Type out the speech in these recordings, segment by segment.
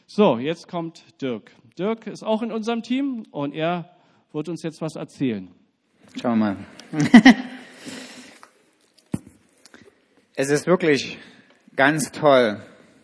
So, jetzt kommt Dirk. Dirk ist auch in unserem Team und er wird uns jetzt was erzählen. Schauen wir mal. Es ist wirklich ganz toll,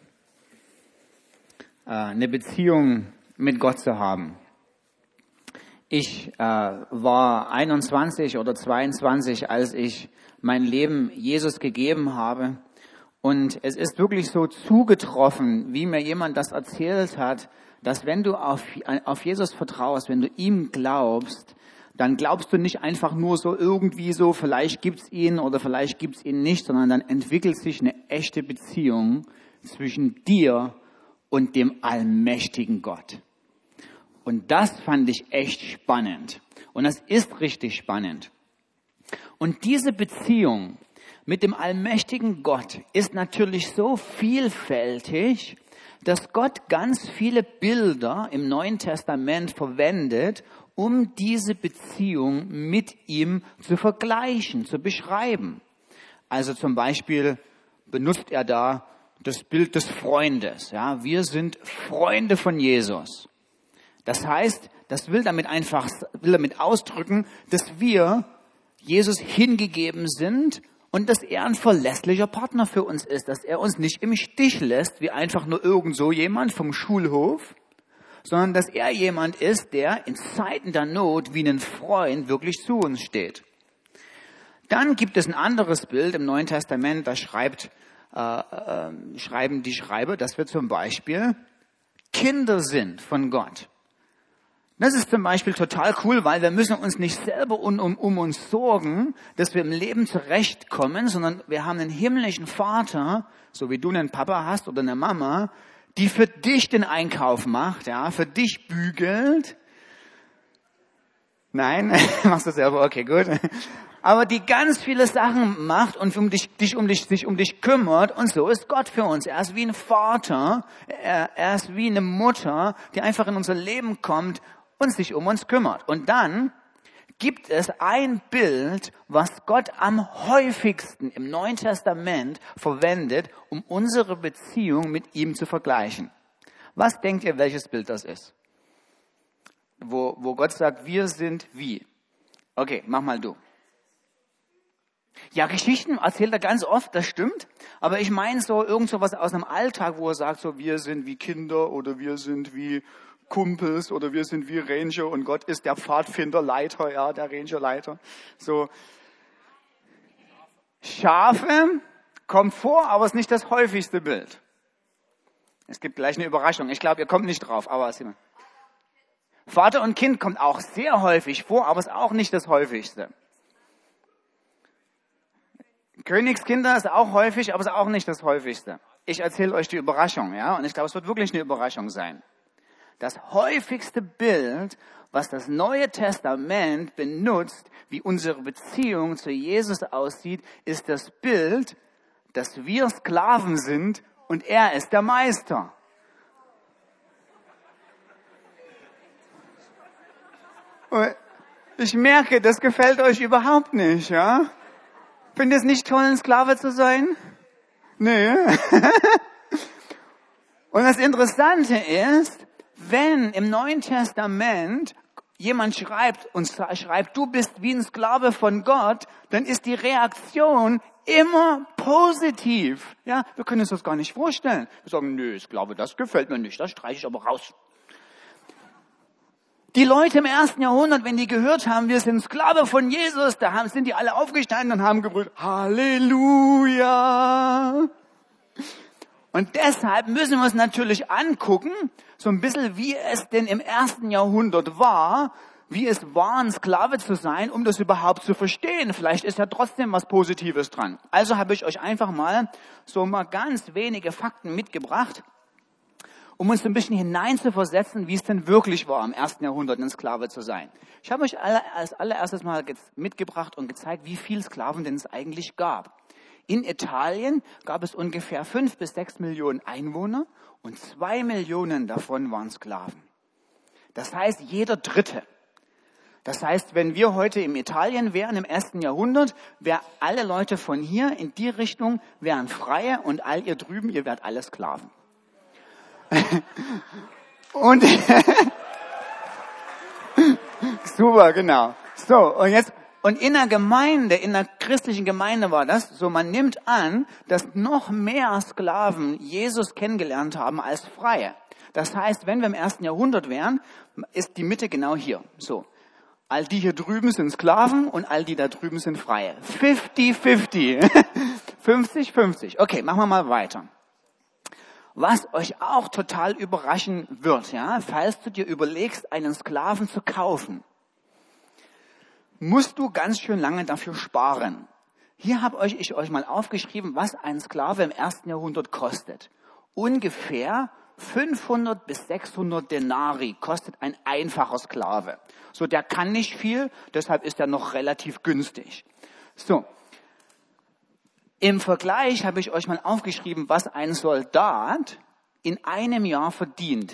eine Beziehung mit Gott zu haben. Ich war 21 oder 22, als ich mein Leben Jesus gegeben habe. Und es ist wirklich so zugetroffen, wie mir jemand das erzählt hat, dass wenn du auf Jesus vertraust, wenn du ihm glaubst, dann glaubst du nicht einfach nur so irgendwie so, vielleicht gibt's ihn oder vielleicht gibt's ihn nicht, sondern dann entwickelt sich eine echte Beziehung zwischen dir und dem allmächtigen Gott. Und das fand ich echt spannend. Und das ist richtig spannend. Und diese Beziehung mit dem allmächtigen Gott ist natürlich so vielfältig, dass Gott ganz viele Bilder im Neuen Testament verwendet, um diese Beziehung mit ihm zu vergleichen, zu beschreiben. Also zum Beispiel benutzt er da das Bild des Freundes. Ja, wir sind Freunde von Jesus. Das heißt, das will damit ausdrücken, dass wir Jesus hingegeben sind und dass er ein verlässlicher Partner für uns ist, dass er uns nicht im Stich lässt, wie einfach nur irgend so jemand vom Schulhof, sondern dass er jemand ist, der in Zeiten der Not wie ein Freund wirklich zu uns steht. Dann gibt es ein anderes Bild im Neuen Testament, da schreiben die Schreiber, dass wir zum Beispiel Kinder sind von Gott. Das ist zum Beispiel total cool, weil wir müssen uns nicht selber um uns sorgen, dass wir im Leben zurechtkommen, sondern wir haben einen himmlischen Vater, so wie du einen Papa hast oder eine Mama, die für dich den Einkauf macht, ja, für dich bügelt. Nein, machst du selber, okay, gut. Aber die ganz viele Sachen macht und sich um dich kümmert, und so ist Gott für uns. Er ist wie ein Vater, er ist wie eine Mutter, die einfach in unser Leben kommt und sich um uns kümmert. Und dann gibt es ein Bild, was Gott am häufigsten im Neuen Testament verwendet, um unsere Beziehung mit ihm zu vergleichen. Was denkt ihr, welches Bild das ist? Wo Gott sagt, wir sind wie? Okay, mach mal du. Ja, Geschichten erzählt er ganz oft, das stimmt. Aber ich meine so irgend so was aus einem Alltag, wo er sagt, so wir sind wie Kinder oder wir sind wie Kumpels oder wir sind wie Ranger und Gott ist der Pfadfinderleiter, ja, der Rangerleiter. So. Schafe kommt vor, aber es ist nicht das häufigste Bild. Es gibt gleich eine Überraschung. Ich glaube, ihr kommt nicht drauf, aber sieh mal. Vater und Kind kommt auch sehr häufig vor, aber es ist auch nicht das häufigste. Königskinder ist auch häufig, aber es ist auch nicht das häufigste. Ich erzähle euch die Überraschung, ja, und ich glaube, es wird wirklich eine Überraschung sein. Das häufigste Bild, was das Neue Testament benutzt, wie unsere Beziehung zu Jesus aussieht, ist das Bild, dass wir Sklaven sind und er ist der Meister. Und ich merke, das gefällt euch überhaupt nicht, ja? Findet es nicht toll, ein Sklave zu sein? Nee. Und das Interessante ist, wenn im Neuen Testament jemand schreibt, du bist wie ein Sklave von Gott, dann ist die Reaktion immer positiv. Ja, wir können uns das gar nicht vorstellen. Wir sagen, nö, Sklave, das gefällt mir nicht, das streiche ich aber raus. Die Leute im 1. Jahrhundert, wenn die gehört haben, wir sind Sklave von Jesus, sind die alle aufgestanden und haben gebrüllt, Halleluja! Und deshalb müssen wir uns natürlich angucken, so ein bisschen, wie es denn im 1. Jahrhundert war, wie es war, ein Sklave zu sein, um das überhaupt zu verstehen. Vielleicht ist ja trotzdem was Positives dran. Also habe ich euch einfach mal ganz wenige Fakten mitgebracht, um uns ein bisschen hineinzuversetzen, wie es denn wirklich war, im 1. Jahrhundert ein Sklave zu sein. Ich habe euch als allererstes mal mitgebracht und gezeigt, wie viele Sklaven denn es eigentlich gab. In Italien gab es ungefähr 5 bis 6 Millionen Einwohner und 2 Millionen davon waren Sklaven. Das heißt, jeder Dritte. Das heißt, wenn wir heute in Italien wären, im 1. Jahrhundert, wären alle Leute von hier in die Richtung, wären Freie und all ihr drüben, ihr wärt alle Sklaven. Und super, genau. So, und in der Gemeinde, in der christlichen Gemeinde war das so, man nimmt an, dass noch mehr Sklaven Jesus kennengelernt haben als Freie. Das heißt, wenn wir im 1. Jahrhundert wären, ist die Mitte genau hier. So. All die hier drüben sind Sklaven und all die da drüben sind Freie. 50-50. 50-50. Okay, machen wir mal weiter. Was euch auch total überraschen wird, ja, falls du dir überlegst, einen Sklaven zu kaufen, musst du ganz schön lange dafür sparen. Hier habe ich euch mal aufgeschrieben, was ein Sklave im 1. Jahrhundert kostet. Ungefähr 500 bis 600 Denari kostet ein einfacher Sklave. So, der kann nicht viel, deshalb ist er noch relativ günstig. So, im Vergleich habe ich euch mal aufgeschrieben, was ein Soldat in einem Jahr verdient.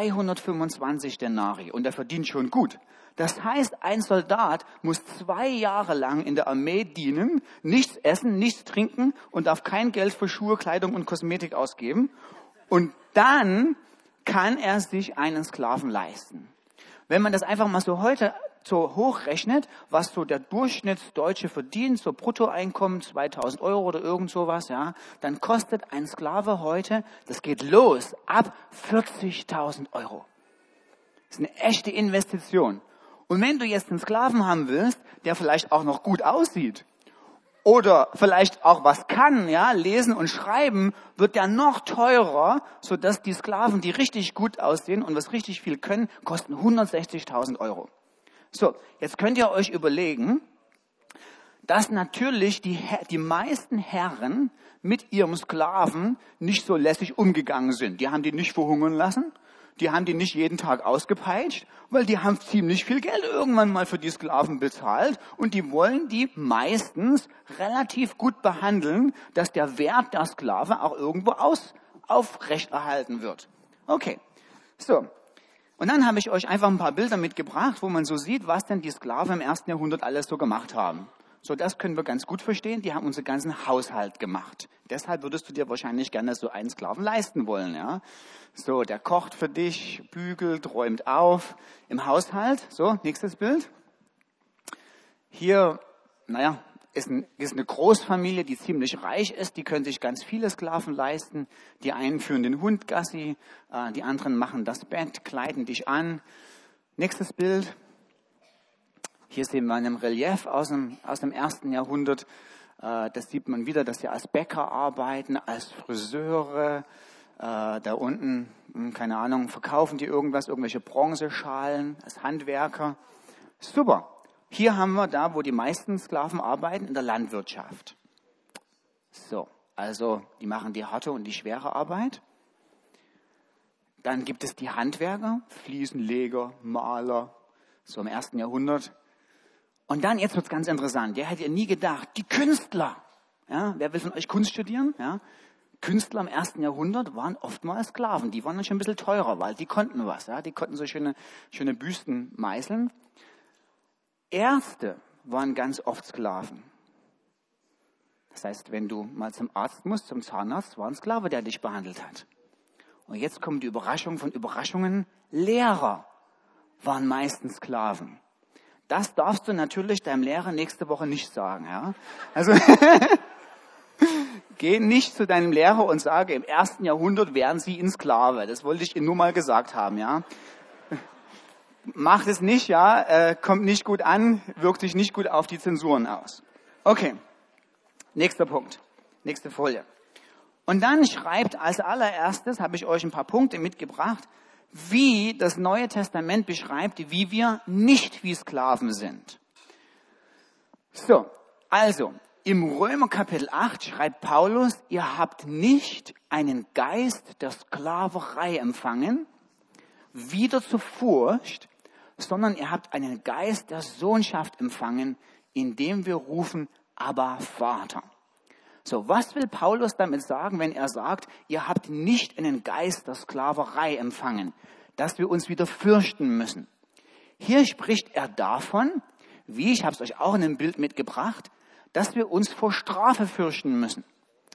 225 Denari. Und er verdient schon gut. Das heißt, ein Soldat muss 2 Jahre lang in der Armee dienen, nichts essen, nichts trinken und darf kein Geld für Schuhe, Kleidung und Kosmetik ausgeben. Und dann kann er sich einen Sklaven leisten. Wenn man das einfach mal so heute so hochrechnet, was so der Durchschnittsdeutsche verdient, so Bruttoeinkommen 2.000 Euro oder irgend sowas, ja, dann kostet ein Sklave heute, das geht los, ab 40.000 Euro. Das ist eine echte Investition. Und wenn du jetzt einen Sklaven haben willst, der vielleicht auch noch gut aussieht oder vielleicht auch was kann, ja, lesen und schreiben, wird der noch teurer, sodass die Sklaven, die richtig gut aussehen und was richtig viel können, kosten 160.000 Euro. So, jetzt könnt ihr euch überlegen, dass natürlich die meisten Herren mit ihrem Sklaven nicht so lässig umgegangen sind. Die haben die nicht verhungern lassen. Die haben die nicht jeden Tag ausgepeitscht, weil die haben ziemlich viel Geld irgendwann mal für die Sklaven bezahlt und die wollen die meistens relativ gut behandeln, dass der Wert der Sklave auch irgendwo aufrechterhalten wird. Okay, so. Und dann habe ich euch einfach ein paar Bilder mitgebracht, wo man so sieht, was denn die Sklaven im 1. Jahrhundert alles so gemacht haben. So, das können wir ganz gut verstehen. Die haben unseren ganzen Haushalt gemacht. Deshalb würdest du dir wahrscheinlich gerne so einen Sklaven leisten wollen, ja. So, der kocht für dich, bügelt, räumt auf im Haushalt. So, nächstes Bild. Hier, ist eine Großfamilie, die ziemlich reich ist. Die können sich ganz viele Sklaven leisten. Die einen führen den Hund Gassi, die anderen machen das Bett, kleiden dich an. Nächstes Bild. Hier sehen wir in einem Relief aus dem 1. Jahrhundert. Das sieht man wieder, dass sie als Bäcker arbeiten, als Friseure. Da unten, keine Ahnung, verkaufen die irgendwelche Bronzeschalen als Handwerker. Super. Hier haben wir da, wo die meisten Sklaven arbeiten, in der Landwirtschaft. So, also die machen die harte und die schwere Arbeit. Dann gibt es die Handwerker, Fliesenleger, Maler, so im 1. Jahrhundert. Und dann, jetzt wird's ganz interessant, der hätte ja nie gedacht, die Künstler. Ja, wer will von euch Kunst studieren? Ja, Künstler im 1. Jahrhundert waren oftmals Sklaven. Die waren dann schon ein bisschen teurer, weil die konnten was. Ja, die konnten so schöne Büsten meißeln. Ärzte waren ganz oft Sklaven. Das heißt, wenn du mal zum Arzt musst, zum Zahnarzt, war ein Sklave, der dich behandelt hat. Und jetzt kommt die Überraschung von Überraschungen. Lehrer waren meistens Sklaven. Das darfst du natürlich deinem Lehrer nächste Woche nicht sagen. Ja? Also geh nicht zu deinem Lehrer und sage, im 1. Jahrhundert wären sie ein Sklave. Das wollte ich Ihnen nur mal gesagt haben. Ja? Macht es nicht, ja, kommt nicht gut an, wirkt sich nicht gut auf die Zensuren aus. Okay, nächster Punkt, nächste Folie. Und dann schreibt als allererstes, habe ich euch ein paar Punkte mitgebracht, wie das Neue Testament beschreibt, wie wir nicht wie Sklaven sind. So, also, im Römer Kapitel 8 schreibt Paulus, ihr habt nicht einen Geist der Sklaverei empfangen, wieder zur Furcht, sondern ihr habt einen Geist der Sohnschaft empfangen, indem wir rufen, Abba, Vater. So, was will Paulus damit sagen, wenn er sagt, ihr habt nicht einen Geist der Sklaverei empfangen, dass wir uns wieder fürchten müssen? Hier spricht er davon, ich habe es euch auch in einem Bild mitgebracht, dass wir uns vor Strafe fürchten müssen.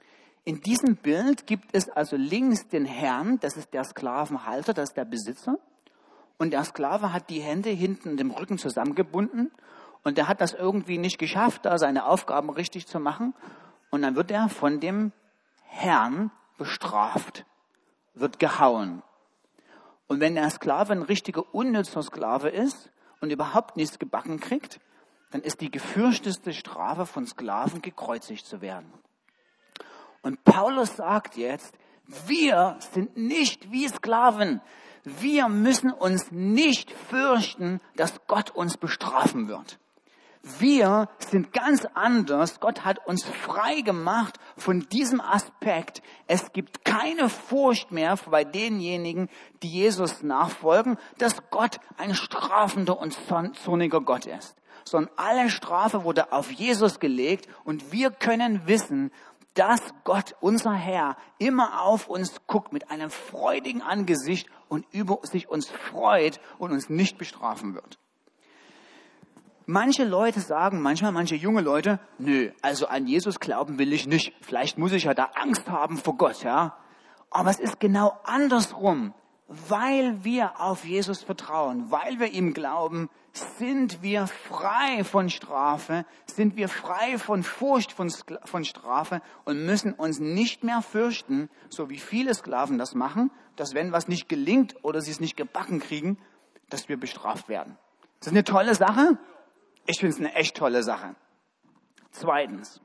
In diesem Bild gibt es also links den Herrn, das ist der Sklavenhalter, das ist der Besitzer. Und der Sklave hat die Hände hinten dem Rücken zusammengebunden. Und der hat das irgendwie nicht geschafft, da seine Aufgaben richtig zu machen. Und dann wird er von dem Herrn bestraft, wird gehauen. Und wenn der Sklave ein richtiger unnützer Sklave ist und überhaupt nichts gebacken kriegt, dann ist die gefürchtetste Strafe von Sklaven, gekreuzigt zu werden. Und Paulus sagt jetzt, wir sind nicht wie Sklaven. Wir müssen uns nicht fürchten, dass Gott uns bestrafen wird. Wir sind ganz anders. Gott hat uns frei gemacht von diesem Aspekt. Es gibt keine Furcht mehr bei denjenigen, die Jesus nachfolgen, dass Gott ein strafender und zorniger Gott ist. Sondern alle Strafe wurde auf Jesus gelegt und wir können wissen, dass Gott, unser Herr, immer auf uns guckt mit einem freudigen Angesicht und über sich uns freut und uns nicht bestrafen wird. Manche Leute sagen manchmal, manche junge Leute, nö, also an Jesus glauben will ich nicht. Vielleicht muss ich ja da Angst haben vor Gott, ja. Aber es ist genau andersrum. Weil wir auf Jesus vertrauen, weil wir ihm glauben, sind wir frei von Strafe, sind wir frei von Furcht von Strafe und müssen uns nicht mehr fürchten, so wie viele Sklaven das machen, dass wenn was nicht gelingt oder sie es nicht gebacken kriegen, dass wir bestraft werden. Das ist eine tolle Sache. Ich finde es eine echt tolle Sache. Zweitens.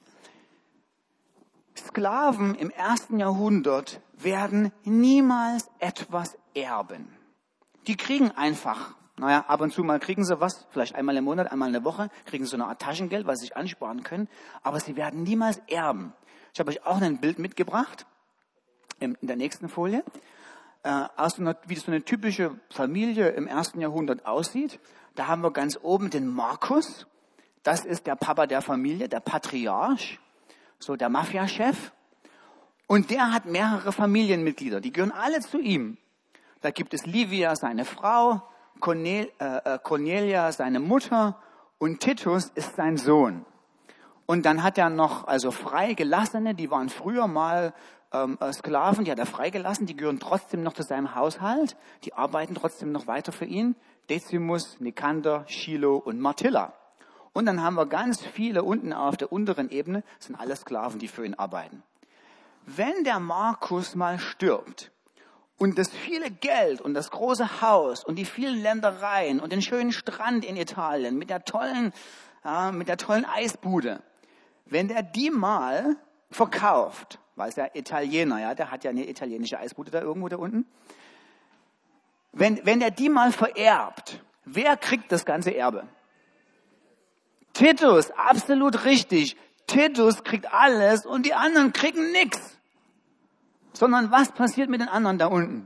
Sklaven im 1. Jahrhundert werden niemals etwas erben. Die kriegen einfach, ab und zu mal kriegen sie was, vielleicht einmal im Monat, einmal in der Woche, kriegen so eine Art Taschengeld, was sie sich ansparen können, aber sie werden niemals erben. Ich habe euch auch ein Bild mitgebracht, in der nächsten Folie, wie so eine typische Familie im 1. Jahrhundert aussieht. Da haben wir ganz oben den Markus, das ist der Papa der Familie, der Patriarch, so der Mafiachef. Und der hat mehrere Familienmitglieder, die gehören alle zu ihm. Da gibt es Livia, seine Frau, Cornelia, seine Mutter und Titus ist sein Sohn. Und dann hat er noch Freigelassene, die waren früher mal Sklaven, die hat er freigelassen, die gehören trotzdem noch zu seinem Haushalt, die arbeiten trotzdem noch weiter für ihn. Decimus, Nikander, Chilo und Martilla. Und dann haben wir ganz viele unten auf der unteren Ebene, das sind alle Sklaven, die für ihn arbeiten. Wenn der Markus mal stirbt und das viele Geld und das große Haus und die vielen Ländereien und den schönen Strand in Italien mit der tollen Eisbude, wenn der die mal verkauft, weil es ja Italiener, der hat ja eine italienische Eisbude da irgendwo da unten, wenn der die mal vererbt, wer kriegt das ganze Erbe? Titus, absolut richtig. Titus kriegt alles und die anderen kriegen nichts. Sondern was passiert mit den anderen da unten?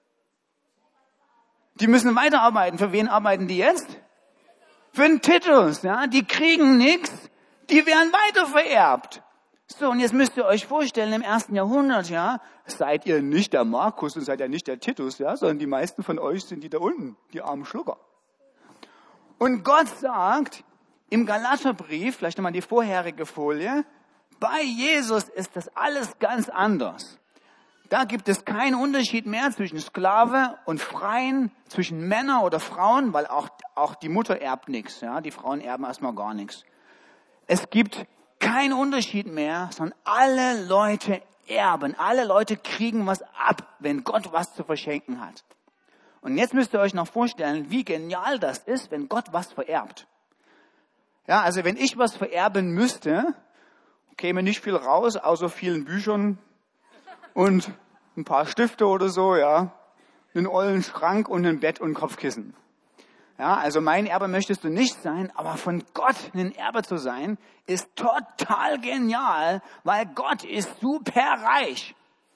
Die müssen weiterarbeiten. Für wen arbeiten die jetzt? Für den Titus, die kriegen nichts, die werden weiter vererbt. So, und jetzt müsst ihr euch vorstellen, im 1. Jahrhundert, seid ihr nicht der Markus und seid ihr nicht der Titus, sondern die meisten von euch sind die da unten, die armen Schlucker. Und Gott sagt im Galaterbrief, vielleicht nochmal die vorherige Folie, bei Jesus ist das alles ganz anders. Da gibt es keinen Unterschied mehr zwischen Sklave und Freien, zwischen Männern oder Frauen, weil auch die Mutter erbt nichts, die Frauen erben erstmal gar nichts. Es gibt keinen Unterschied mehr, sondern alle Leute erben, alle Leute kriegen was ab, wenn Gott was zu verschenken hat. Und jetzt müsst ihr euch noch vorstellen, wie genial das ist, wenn Gott was vererbt. Also wenn ich was vererben müsste, käme nicht viel raus, außer vielen Büchern und ein paar Stifte oder so, einen ollen Schrank und ein Bett und Kopfkissen. Also mein Erbe möchtest du nicht sein, aber von Gott ein Erbe zu sein, ist total genial, weil Gott ist super reich.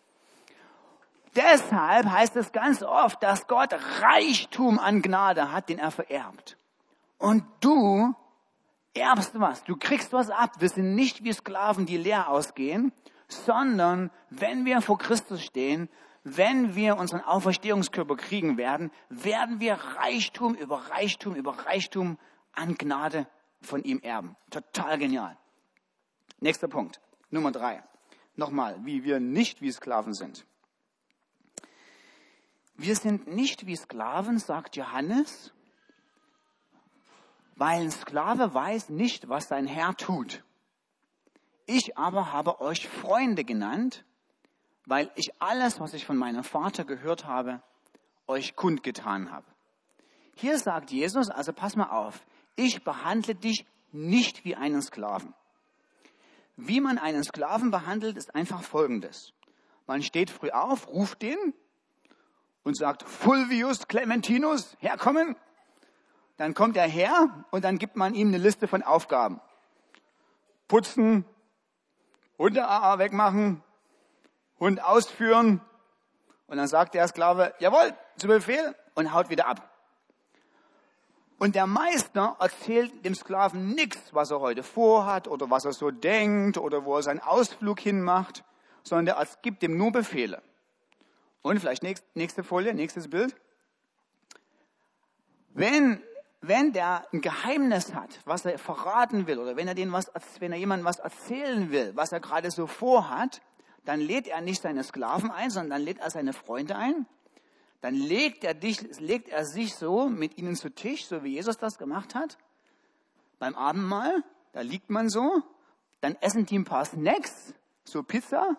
Deshalb heißt es ganz oft, dass Gott Reichtum an Gnade hat, den er vererbt. Und du erbst was, du kriegst was ab. Wir sind nicht wie Sklaven, die leer ausgehen, sondern wenn wir vor Christus stehen, wenn wir unseren Auferstehungskörper kriegen werden, werden wir Reichtum über Reichtum über Reichtum an Gnade von ihm erben. Total genial. Nächster Punkt, Nummer 3. Nochmal, wie wir nicht wie Sklaven sind. Wir sind nicht wie Sklaven, sagt Johannes, weil ein Sklave weiß nicht, was sein Herr tut. Ich aber habe euch Freunde genannt, weil ich alles, was ich von meinem Vater gehört habe, euch kundgetan habe. Hier sagt Jesus, also pass mal auf, ich behandle dich nicht wie einen Sklaven. Wie man einen Sklaven behandelt, ist einfach Folgendes. Man steht früh auf, ruft den und sagt, Fulvius Clementinus, herkommen. Dann kommt er her und dann gibt man ihm eine Liste von Aufgaben. Putzen, Hunde-AA wegmachen, Hund ausführen. Und dann sagt der Sklave, jawohl, zu Befehl, und haut wieder ab. Und der Meister erzählt dem Sklaven nichts, was er heute vorhat oder was er so denkt oder wo er seinen Ausflug hinmacht, sondern er gibt ihm nur Befehle. Und vielleicht nächste Folie, nächstes Bild. Wenn der ein Geheimnis hat, was er verraten will, oder wenn er jemandem was erzählen will, was er gerade so vorhat, dann lädt er nicht seine Sklaven ein, sondern dann lädt er seine Freunde ein. Dann legt er sich so mit ihnen zu Tisch, so wie Jesus das gemacht hat. Beim Abendmahl, da liegt man so, dann essen die ein paar Snacks, so Pizza.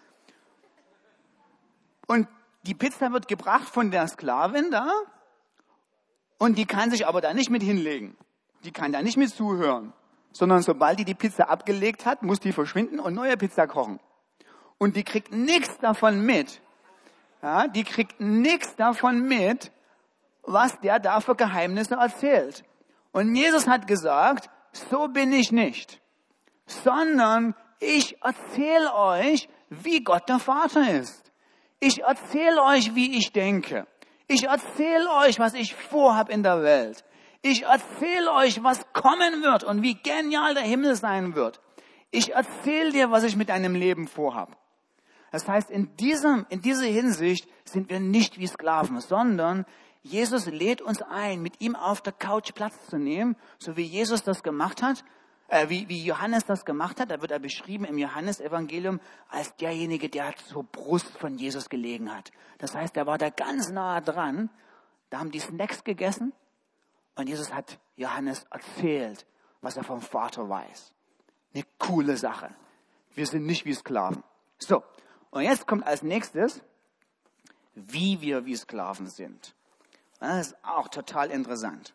Und die Pizza wird gebracht von der Sklavin da. Und die kann sich aber da nicht mit hinlegen. Die kann da nicht mit zuhören. Sondern sobald die Pizza abgelegt hat, muss die verschwinden und neue Pizza kochen. Und die kriegt nichts davon mit. Ja, die kriegt nichts davon mit, was der da für Geheimnisse erzählt. Und Jesus hat gesagt, so bin ich nicht. Sondern ich erzähle euch, wie Gott der Vater ist. Ich erzähle euch, wie ich denke. Ich erzähle euch, was ich vorhab in der Welt. Ich erzähle euch, was kommen wird und wie genial der Himmel sein wird. Ich erzähle dir, was ich mit deinem Leben vorhab. Das heißt, in dieser Hinsicht sind wir nicht wie Sklaven, sondern Jesus lädt uns ein, mit ihm auf der Couch Platz zu nehmen, so wie Jesus das gemacht hat, wie Johannes das gemacht hat. Da wird er beschrieben im Johannesevangelium als derjenige, der zur Brust von Jesus gelegen hat. Das heißt, er war da ganz nah dran. Da haben die Snacks gegessen und Jesus hat Johannes erzählt, was er vom Vater weiß. Eine coole Sache. Wir sind nicht wie Sklaven. So, und jetzt kommt als nächstes, wie wir wie Sklaven sind. Das ist auch total interessant.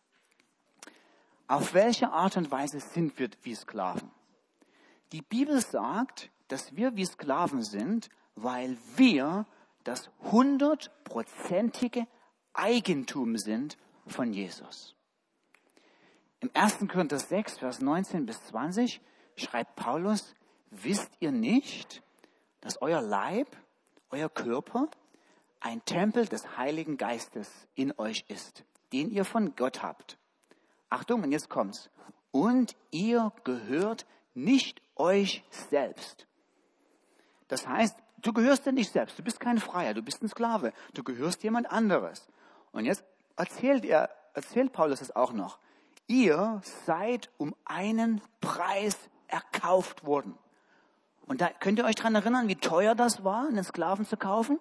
Auf welche Art und Weise sind wir wie Sklaven? Die Bibel sagt, dass wir wie Sklaven sind, weil wir das 100%ige Eigentum sind von Jesus. Im 1. Korinther 6, Vers 19 bis 20 schreibt Paulus, wisst ihr nicht, dass euer Leib, euer Körper, ein Tempel des Heiligen Geistes in euch ist, den ihr von Gott habt. Achtung, und jetzt kommt's. Und ihr gehört nicht euch selbst. Das heißt, du gehörst dir nicht selbst. Du bist kein Freier, du bist ein Sklave. Du gehörst jemand anderes. Und jetzt erzählt Paulus es auch noch. Ihr seid um einen Preis erkauft worden. Und da könnt ihr euch daran erinnern, wie teuer das war, einen Sklaven zu kaufen?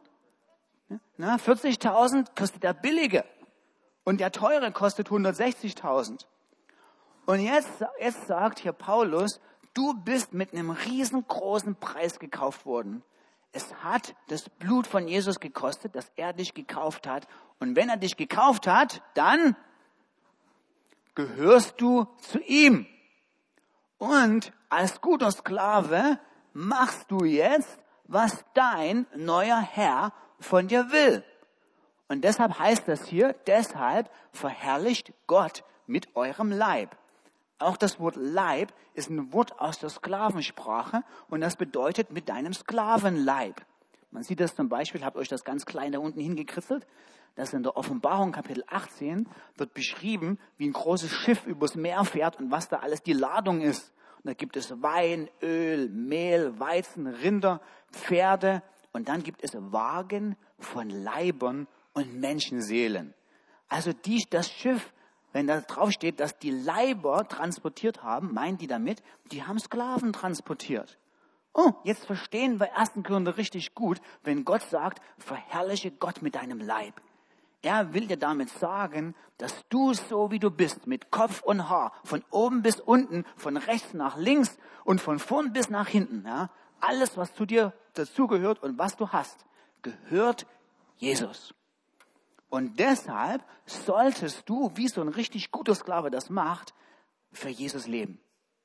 40.000 kostet der billige. Und der teure kostet 160.000. Und jetzt sagt hier Paulus, du bist mit einem riesengroßen Preis gekauft worden. Es hat das Blut von Jesus gekostet, dass er dich gekauft hat. Und wenn er dich gekauft hat, dann gehörst du zu ihm. Und als guter Sklave machst du jetzt, was dein neuer Herr von dir will. Und deshalb heißt das hier, deshalb verherrlicht Gott mit eurem Leib. Auch das Wort Leib ist ein Wort aus der Sklavensprache und das bedeutet mit deinem Sklavenleib. Man sieht das zum Beispiel, ich habe euch das ganz klein da unten hingekritzelt, das in der Offenbarung Kapitel 18 wird beschrieben, wie ein großes Schiff übers Meer fährt und was da alles die Ladung ist. Und da gibt es Wein, Öl, Mehl, Weizen, Rinder, Pferde und dann gibt es Wagen von Leibern und Menschenseelen. Also das Schiff, wenn da drauf steht, dass die Leiber transportiert haben, meinen die damit, die haben Sklaven transportiert. Oh, jetzt verstehen wir 1. Korinther richtig gut, wenn Gott sagt, verherrliche Gott mit deinem Leib. Er will dir damit sagen, dass du so wie du bist, mit Kopf und Haar, von oben bis unten, von rechts nach links und von vorn bis nach hinten, ja, alles, was zu dir dazugehört und was du hast, gehört Jesus. Und deshalb solltest du, wie so ein richtig guter Sklave das macht, für Jesus leben.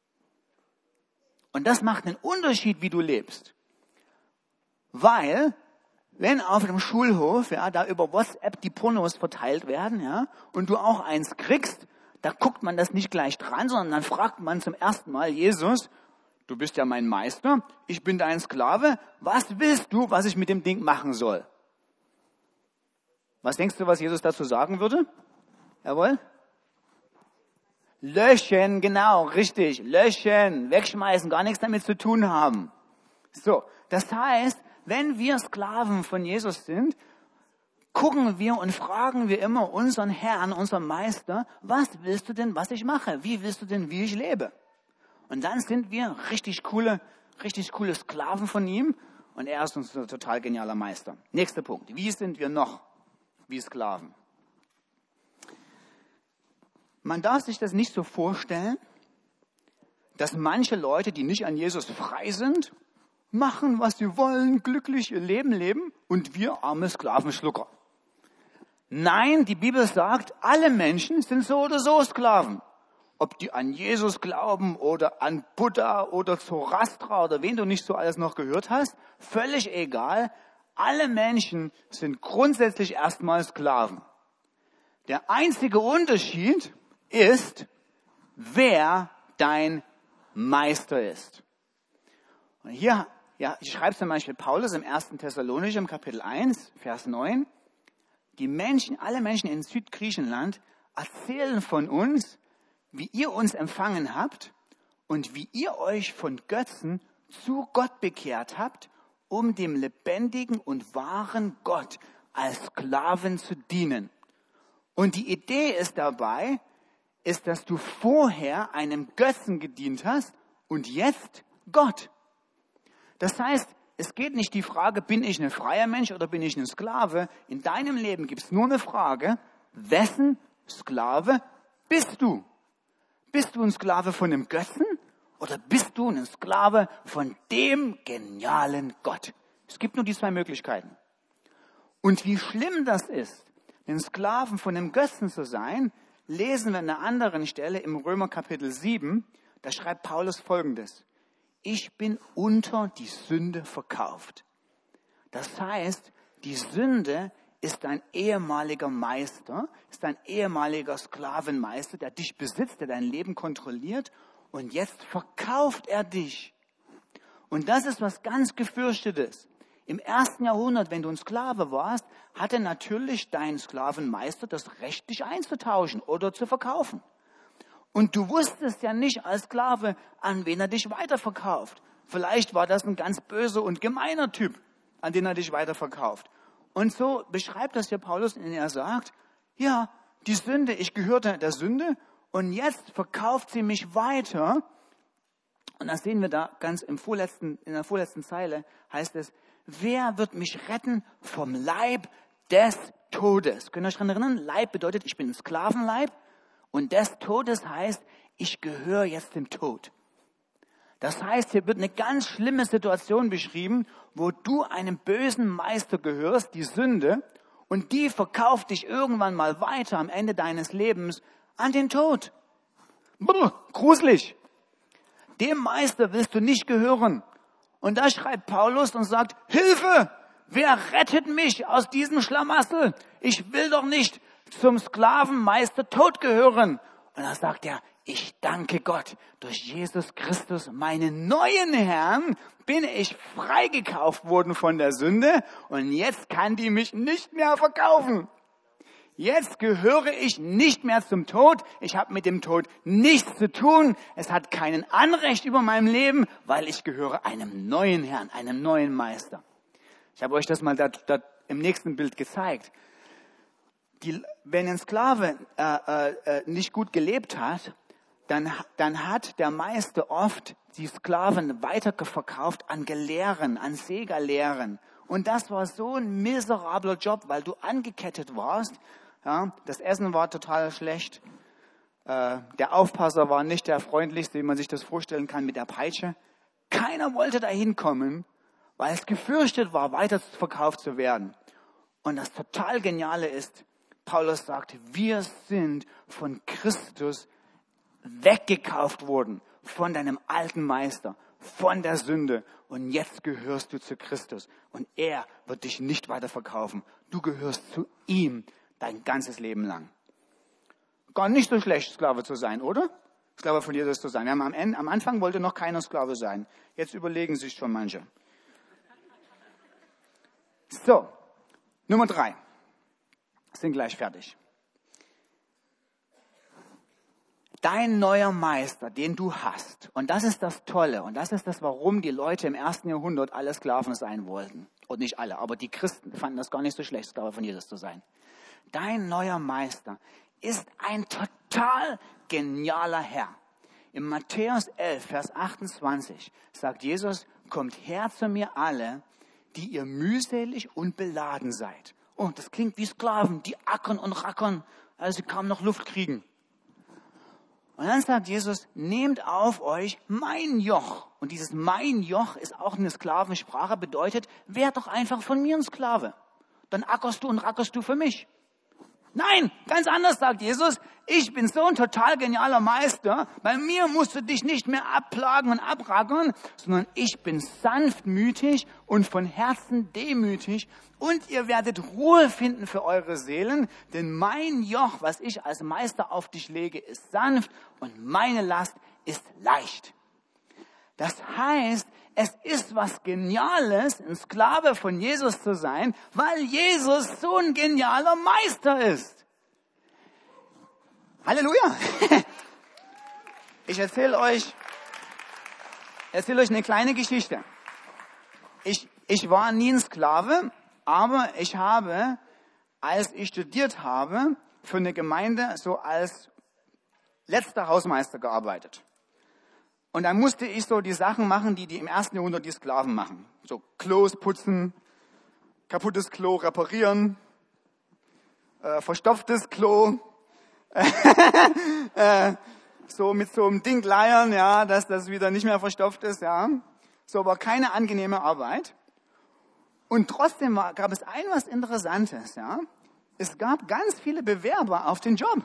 Und das macht einen Unterschied, wie du lebst. Weil, wenn auf dem Schulhof, ja, da über WhatsApp die Pornos verteilt werden, ja, und du auch eins kriegst, da guckt man das nicht gleich dran, sondern dann fragt man zum ersten Mal Jesus, du bist ja mein Meister, ich bin dein Sklave, was willst du, was ich mit dem Ding machen soll? Was denkst du, was Jesus dazu sagen würde? Jawohl? Löschen, genau, richtig, löschen, wegschmeißen, gar nichts damit zu tun haben. So, das heißt, wenn wir Sklaven von Jesus sind, gucken wir und fragen wir immer unseren Herrn, unseren Meister, was willst du denn, was ich mache? Wie willst du denn, wie ich lebe? Und dann sind wir richtig coole Sklaven von ihm und er ist unser total genialer Meister. Nächster Punkt. Wie sind wir noch wie Sklaven? Man darf sich das nicht so vorstellen, dass manche Leute, die nicht an Jesus frei sind, machen, was sie wollen, glücklich ihr Leben leben und wir arme Sklavenschlucker. Nein, die Bibel sagt, alle Menschen sind so oder so Sklaven. Ob die an Jesus glauben oder an Buddha oder Zoroaster oder wen du nicht so alles noch gehört hast, völlig egal. Alle Menschen sind grundsätzlich erstmal Sklaven. Der einzige Unterschied ist, wer dein Meister ist. Und hier, ja, ich schreibe zum Beispiel Paulus im 1. Thessalonicher im Kapitel 1, Vers 9. Alle Menschen in Südgriechenland erzählen von uns, wie ihr uns empfangen habt und wie ihr euch von Götzen zu Gott bekehrt habt, um dem lebendigen und wahren Gott als Sklaven zu dienen. Und die Idee ist dabei, dass du vorher einem Götzen gedient hast und jetzt Gott. Das heißt, es geht nicht die Frage, bin ich ein freier Mensch oder bin ich ein Sklave? In deinem Leben gibt es nur eine Frage, wessen Sklave bist du? Bist du ein Sklave von einem Götzen oder bist du ein Sklave von dem genialen Gott? Es gibt nur die zwei Möglichkeiten. Und wie schlimm das ist, ein Sklaven von einem Götzen zu sein, lesen wir an einer anderen Stelle im Römer Kapitel 7, da schreibt Paulus Folgendes. Ich bin unter die Sünde verkauft. Das heißt, die Sünde ist dein ehemaliger Meister, ist dein ehemaliger Sklavenmeister, der dich besitzt, der dein Leben kontrolliert und jetzt verkauft er dich. Und das ist was ganz Gefürchtetes. Im 1. Jahrhundert, wenn du ein Sklave warst, hatte natürlich dein Sklavenmeister das Recht, dich einzutauschen oder zu verkaufen. Und du wusstest ja nicht als Sklave, an wen er dich weiterverkauft. Vielleicht war das ein ganz böser und gemeiner Typ, an den er dich weiterverkauft. Und so beschreibt das hier Paulus, indem er sagt, ja, die Sünde, ich gehörte der Sünde und jetzt verkauft sie mich weiter. Und das sehen wir da ganz in der vorletzten Zeile, heißt es, wer wird mich retten vom Leib des Todes? Könnt ihr euch daran erinnern? Leib bedeutet, ich bin ein Sklavenleib. Und des Todes heißt, ich gehöre jetzt dem Tod. Das heißt, hier wird eine ganz schlimme Situation beschrieben, wo du einem bösen Meister gehörst, die Sünde, und die verkauft dich irgendwann mal weiter am Ende deines Lebens an den Tod. Brr, gruselig. Dem Meister willst du nicht gehören. Und da schreibt Paulus und sagt, Hilfe, wer rettet mich aus diesem Schlamassel? Ich will doch nicht zum Sklavenmeister Tod gehören. Und da sagt er, ich danke Gott, durch Jesus Christus, meinen neuen Herrn, bin ich freigekauft worden von der Sünde und jetzt kann die mich nicht mehr verkaufen. Jetzt gehöre ich nicht mehr zum Tod. Ich habe mit dem Tod nichts zu tun. Es hat keinen Anrecht über meinem Leben, weil ich gehöre einem neuen Herrn, einem neuen Meister. Ich habe euch das mal da im nächsten Bild gezeigt. Wenn ein Sklave nicht gut gelebt hat, dann hat der Meister oft die Sklaven weiterverkauft an Gelehrten, an Segerlehrern. Und das war so ein miserabler Job, weil du angekettet warst. Ja, das Essen war total schlecht. Der Aufpasser war nicht der freundlichste, wie man sich das vorstellen kann, mit der Peitsche. Keiner wollte da hinkommen, weil es gefürchtet war, weiterverkauft zu werden. Und das total Geniale ist, Paulus sagt, wir sind von Christus weggekauft worden, von deinem alten Meister, von der Sünde. Und jetzt gehörst du zu Christus. Und er wird dich nicht weiterverkaufen. Du gehörst zu ihm dein ganzes Leben lang. Gar nicht so schlecht, Sklave zu sein, oder? Sklave von Jesus zu sein. Am Anfang wollte noch keiner Sklave sein. Jetzt überlegen sich schon manche. So, Nummer 3. Sind gleich fertig. Dein neuer Meister, den du hast, und das ist das Tolle, und das ist das, warum die Leute im 1. Jahrhundert alle Sklaven sein wollten. Und nicht alle, aber die Christen fanden das gar nicht so schlecht, Sklave von Jesus zu sein. Dein neuer Meister ist ein total genialer Herr. In Matthäus 11, Vers 28 sagt Jesus, kommt her zu mir alle, die ihr mühselig und beladen seid. Oh, das klingt wie Sklaven, die ackern und rackern, als sie kaum noch Luft kriegen. Und dann sagt Jesus, nehmt auf euch mein Joch. Und dieses mein Joch ist auch eine Sklavensprache, bedeutet, werd doch einfach von mir ein Sklave. Dann ackerst du und rackerst du für mich. Nein, ganz anders sagt Jesus, ich bin so ein total genialer Meister, bei mir musst du dich nicht mehr abplagen und abrackern, sondern ich bin sanftmütig und von Herzen demütig und ihr werdet Ruhe finden für eure Seelen, denn mein Joch, was ich als Meister auf dich lege, ist sanft und meine Last ist leicht. Das heißt, es ist was Geniales, ein Sklave von Jesus zu sein, weil Jesus so ein genialer Meister ist. Halleluja! Ich erzähle euch eine kleine Geschichte. Ich war nie ein Sklave, aber ich habe, als ich studiert habe, für eine Gemeinde so als letzter Hausmeister gearbeitet. Und dann musste ich so die Sachen machen, die im 1. Jahrhundert die Sklaven machen. So Klos putzen, kaputtes Klo reparieren, verstopftes Klo, so mit so einem Ding leiern, ja, dass das wieder nicht mehr verstopft ist, ja. So war keine angenehme Arbeit. Und trotzdem gab es was Interessantes, ja. Es gab ganz viele Bewerber auf den Job.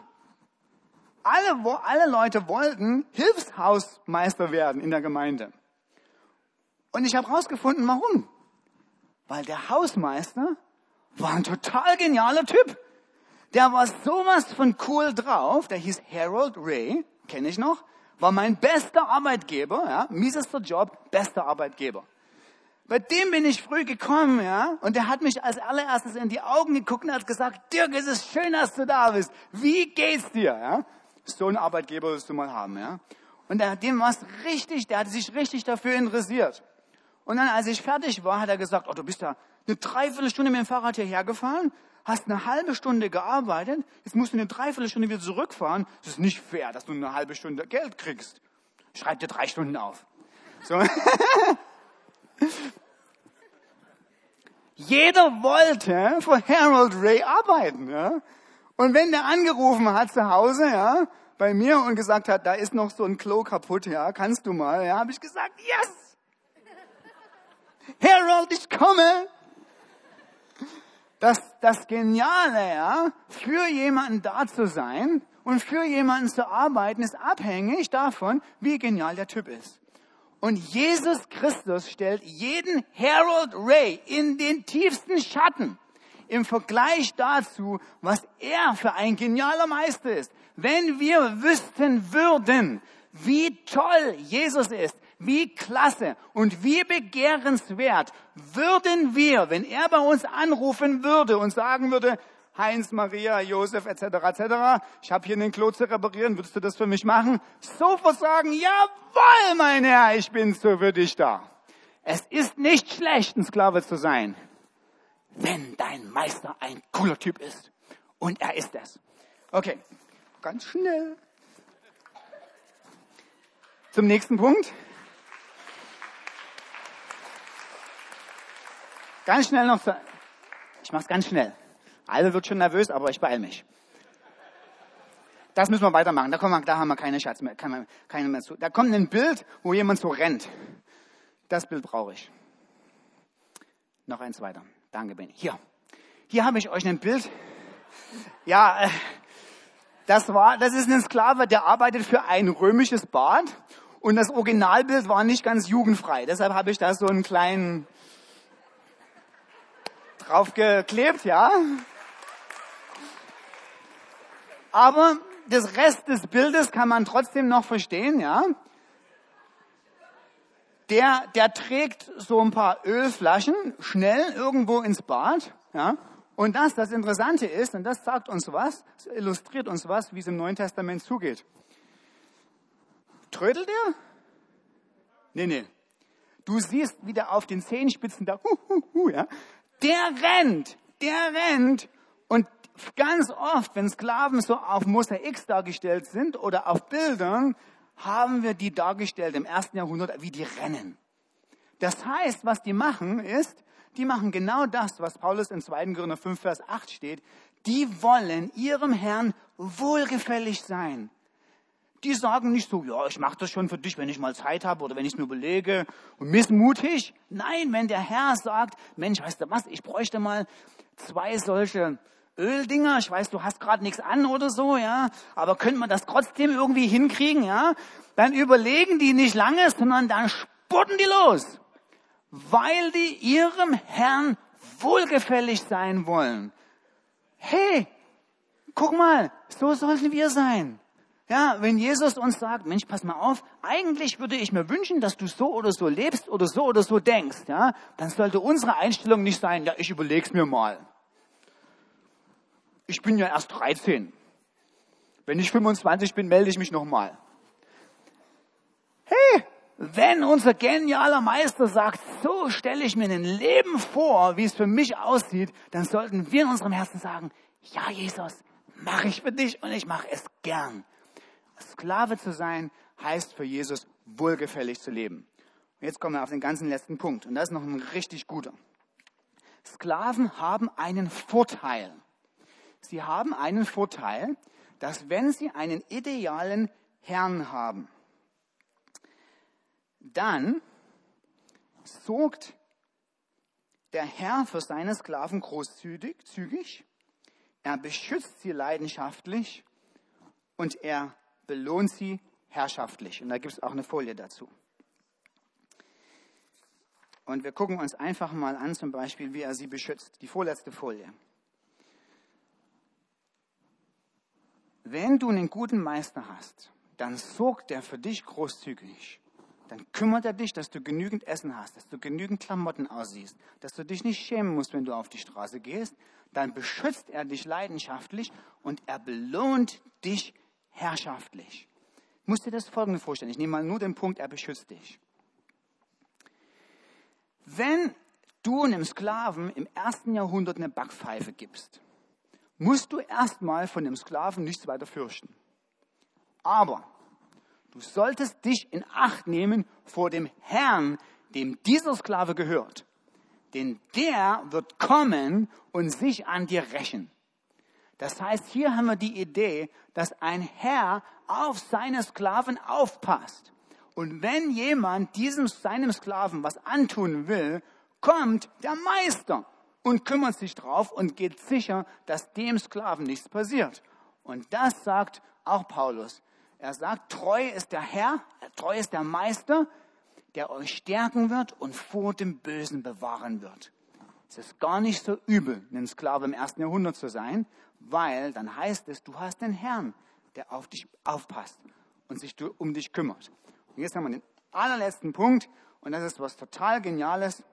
Alle Leute wollten Hilfshausmeister werden in der Gemeinde. Und ich habe herausgefunden, warum. Weil der Hausmeister war ein total genialer Typ. Der war sowas von cool drauf. Der hieß Harold Ray, kenne ich noch. War mein bester Arbeitgeber, ja, miesester Job, bester Arbeitgeber. Bei dem bin ich früh gekommen, ja, und der hat mich als allererstes in die Augen geguckt und hat gesagt, Dirk, es ist schön, dass du da bist. Wie geht's dir, ja? So einen Arbeitgeber wirst du mal haben, ja. Und der hatte sich richtig dafür interessiert. Und dann, als ich fertig war, hat er gesagt, oh, du bist da eine Dreiviertelstunde mit dem Fahrrad hierher gefahren, hast eine halbe Stunde gearbeitet, jetzt musst du eine Dreiviertelstunde wieder zurückfahren. Das ist nicht fair, dass du eine halbe Stunde Geld kriegst. Schreib dir 3 Stunden auf. So. Jeder wollte für Harold Ray arbeiten, ja. Und wenn der angerufen hat zu Hause, ja, bei mir und gesagt hat, da ist noch so ein Klo kaputt, ja, kannst du mal, ja, habe ich gesagt, yes! Harold, ich komme! Das Geniale, ja, für jemanden da zu sein und für jemanden zu arbeiten, ist abhängig davon, wie genial der Typ ist. Und Jesus Christus stellt jeden Harold Ray in den tiefsten Schatten im Vergleich dazu, was er für ein genialer Meister ist. Wenn wir wüssten würden, wie toll Jesus ist, wie klasse und wie begehrenswert, würden wir, wenn er bei uns anrufen würde und sagen würde, Heinz, Maria, Josef, etc., ich habe hier einen Klo zu reparieren, würdest du das für mich machen? Sofort sagen, jawohl, mein Herr, ich bin so für dich da. Es ist nicht schlecht, ein Sklave zu sein, wenn dein Meister ein cooler Typ ist. Und er ist es. Okay, ganz schnell. Zum nächsten Punkt. Ganz schnell noch. Ich mache es ganz schnell. Albe wird schon nervös, aber ich beeile mich. Das müssen wir weitermachen. Da haben wir keine Schatz mehr, keine mehr zu. Da kommt ein Bild, wo jemand so rennt. Das Bild brauche ich. Noch eins weiter. Danke, Benni. Hier habe ich euch ein Bild. Ja, das ist ein Sklave, der arbeitet für ein römisches Bad. Und das Originalbild war nicht ganz jugendfrei. Deshalb habe ich da so einen kleinen draufgeklebt, ja. Aber das Rest des Bildes kann man trotzdem noch verstehen, ja. Der trägt so ein paar Ölflaschen schnell irgendwo ins Bad, ja. Und das Interessante ist, und das sagt uns was, das illustriert uns was, wie es im Neuen Testament zugeht. Trödelt er? Nee. Du siehst, wie der auf den Zehenspitzen da, ja. Der rennt. Und ganz oft, wenn Sklaven so auf Mosaiks dargestellt sind oder auf Bildern, haben wir die dargestellt im 1. Jahrhundert, wie die rennen. Das heißt, was die machen ist, die machen genau das, was Paulus in 2. Korinther 5, Vers 8 steht. Die wollen ihrem Herrn wohlgefällig sein. Die sagen nicht so, ja, ich mache das schon für dich, wenn ich mal Zeit habe oder wenn ich es mir überlege und missmutig. Nein, wenn der Herr sagt, Mensch, weißt du was, ich bräuchte mal 2 solche Öldinger. Ich weiß, du hast gerade nichts an oder so, ja, aber könnte man das trotzdem irgendwie hinkriegen, ja? Dann überlegen die nicht lange, sondern dann spurten die los, weil die ihrem Herrn wohlgefällig sein wollen. Hey, guck mal, so sollten wir sein. Ja, wenn Jesus uns sagt, Mensch, pass mal auf, eigentlich würde ich mir wünschen, dass du so oder so lebst oder so denkst, ja, dann sollte unsere Einstellung nicht sein, ja, ich überleg's mir mal. Ich bin ja erst 13. Wenn ich 25 bin, melde ich mich nochmal. Hey, wenn unser genialer Meister sagt, so stelle ich mir ein Leben vor, wie es für mich aussieht, dann sollten wir in unserem Herzen sagen, ja, Jesus, mache ich für dich und ich mache es gern. Sklave zu sein, heißt für Jesus wohlgefällig zu leben. Und jetzt kommen wir auf den ganzen letzten Punkt. Und das ist noch ein richtig guter. Sklaven haben einen Vorteil. Sie haben einen Vorteil, dass wenn sie einen idealen Herrn haben, dann sorgt der Herr für seine Sklaven großzügig, er beschützt sie leidenschaftlich und er belohnt sie herrschaftlich. Und da gibt es auch eine Folie dazu. Und wir gucken uns einfach mal an, zum Beispiel, wie er sie beschützt. Die vorletzte Folie. Wenn du einen guten Meister hast, dann sorgt er für dich großzügig. Dann kümmert er dich, dass du genügend Essen hast, dass du genügend Klamotten aussiehst, dass du dich nicht schämen musst, wenn du auf die Straße gehst. Dann beschützt er dich leidenschaftlich und er belohnt dich herrschaftlich. Ich muss dir das Folgende vorstellen. Ich nehme mal nur den Punkt, er beschützt dich. Wenn du einem Sklaven im 1. Jahrhundert eine Backpfeife gibst, musst du erstmal von dem Sklaven nichts weiter fürchten. Aber du solltest dich in Acht nehmen vor dem Herrn, dem dieser Sklave gehört. Denn der wird kommen und sich an dir rächen. Das heißt, hier haben wir die Idee, dass ein Herr auf seine Sklaven aufpasst. Und wenn jemand seinem Sklaven was antun will, kommt der Meister und kümmert sich drauf und geht sicher, dass dem Sklaven nichts passiert. Und das sagt auch Paulus. Er sagt, treu ist der Herr, treu ist der Meister, der euch stärken wird und vor dem Bösen bewahren wird. Es ist gar nicht so übel, ein Sklave im 1. Jahrhundert zu sein, weil dann heißt es, du hast den Herrn, der auf dich aufpasst und sich um dich kümmert. Und jetzt haben wir den allerletzten Punkt und das ist was total Geniales.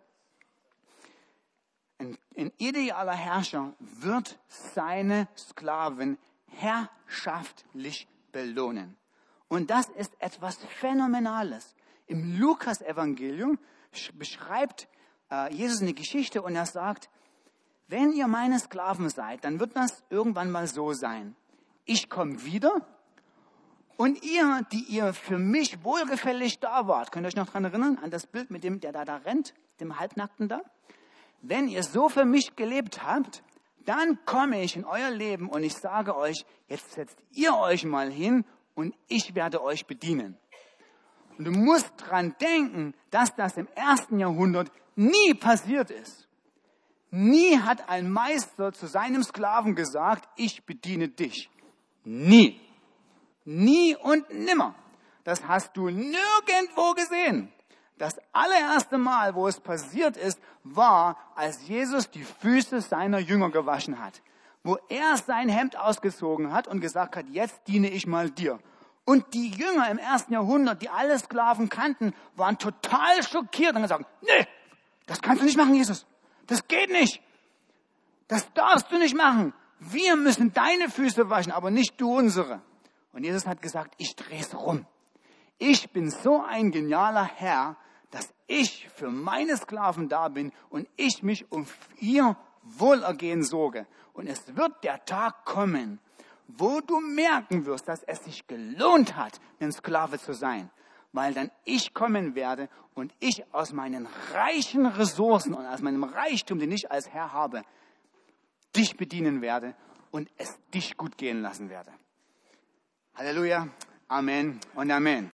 Ein idealer Herrscher wird seine Sklaven herrschaftlich belohnen. Und das ist etwas Phänomenales. Im Lukas-Evangelium beschreibt Jesus eine Geschichte und er sagt, wenn ihr meine Sklaven seid, dann wird das irgendwann mal so sein. Ich komme wieder und ihr, die ihr für mich wohlgefällig da wart, könnt ihr euch noch daran erinnern, an das Bild mit dem, der da rennt, dem Halbnackten da? wenn ihr so für mich gelebt habt, dann komme ich in euer Leben und ich sage euch, jetzt setzt ihr euch mal hin und ich werde euch bedienen. Und du musst dran denken, dass das im 1. Jahrhundert nie passiert ist. Nie hat ein Meister zu seinem Sklaven gesagt, ich bediene dich. Nie. Nie und nimmer. Das hast du nirgendwo gesehen. Das allererste Mal, wo es passiert ist, war, als Jesus die Füße seiner Jünger gewaschen hat. Wo er sein Hemd ausgezogen hat und gesagt hat, jetzt diene ich mal dir. Und die Jünger im 1. Jahrhundert, die alle Sklaven kannten, waren total schockiert und gesagt, nee, das kannst du nicht machen, Jesus. Das geht nicht. Das darfst du nicht machen. Wir müssen deine Füße waschen, aber nicht du unsere. Und Jesus hat gesagt, ich drehe es rum. Ich bin so ein genialer Herr, dass ich für meine Sklaven da bin und ich mich um ihr Wohlergehen sorge. Und es wird der Tag kommen, wo du merken wirst, dass es sich gelohnt hat, ein Sklave zu sein. Weil dann ich kommen werde und ich aus meinen reichen Ressourcen und aus meinem Reichtum, den ich als Herr habe, dich bedienen werde und es dich gut gehen lassen werde. Halleluja, Amen und Amen.